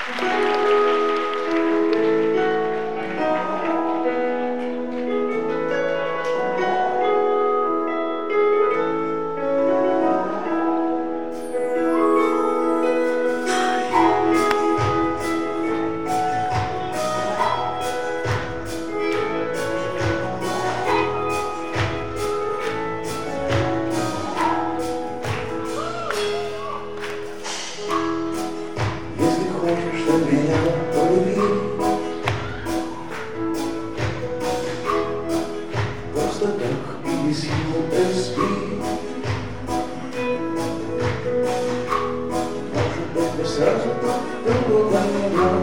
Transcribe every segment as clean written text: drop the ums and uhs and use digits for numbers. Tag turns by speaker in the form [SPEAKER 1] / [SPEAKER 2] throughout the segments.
[SPEAKER 1] Сразу другого не дам.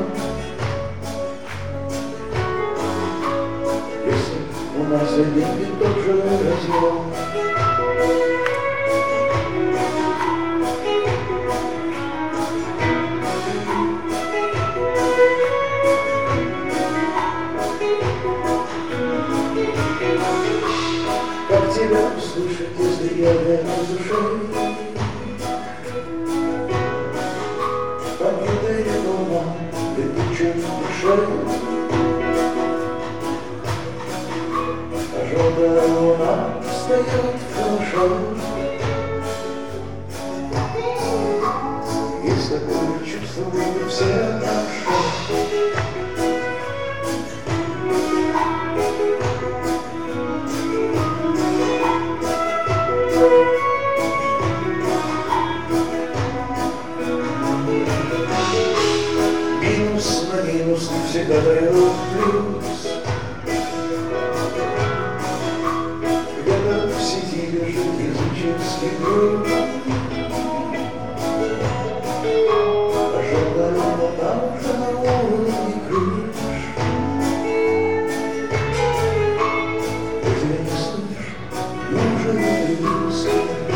[SPEAKER 1] Если у нас за деньги тоже разъем. Как тебя услышать, если я верну душой? Победа дома, летучей душе. А желтая луна встает хорошо. Есть такое чувство, мы все наши. Минус на минус не всегда дает плюс. Где-то в сети лежит языческий груз. А желтая луна уже на уровне крыш. Ты тебя не слышишь, неужели ты не слышишь?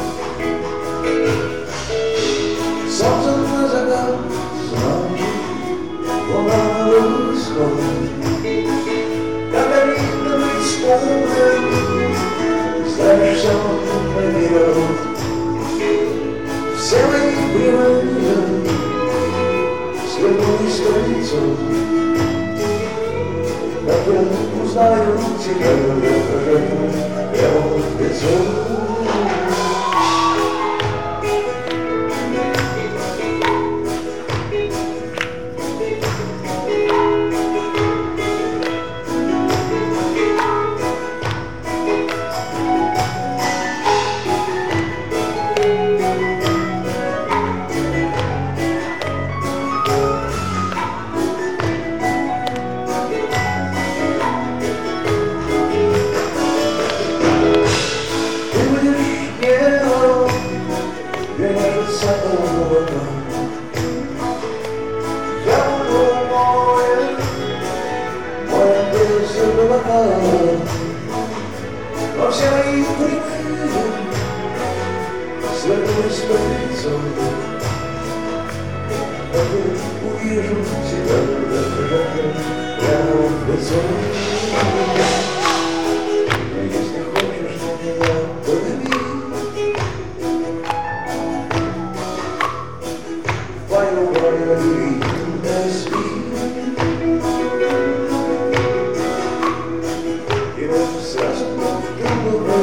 [SPEAKER 1] Солнце на закат, луна на восход. Как обидно быть спокойным, знаешь все наперед. Все мои привычки свернулись к лицу. Как я узнаю тебя, прямо в лицо. Но все мои прямые свернулись по лицу. Как я увижу тебя, прямо в лицо. Но если хочешь на меня подними, твою волю не спи. Сразу другого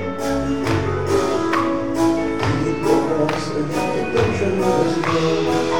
[SPEAKER 1] и Бог нас, это тоже разъем.